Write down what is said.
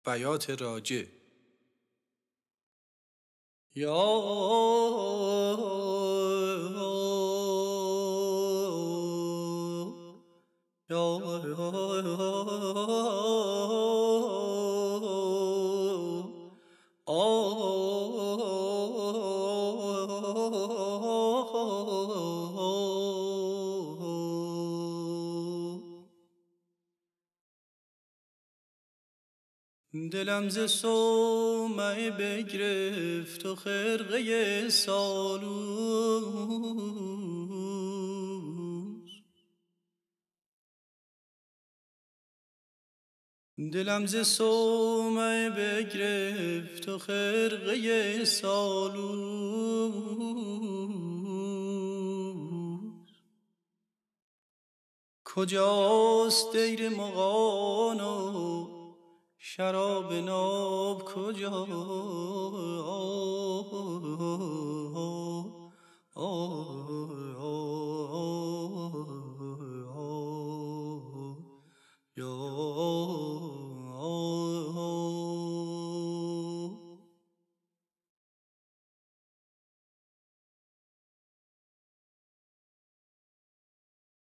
بیات راجع. یا دلم ز صومعه بگرفت و خرقه سالوس، دلم ز صومعه بگرفت و خرقه سالوس. کجاست دیر مغان و شراب ناب کجا؟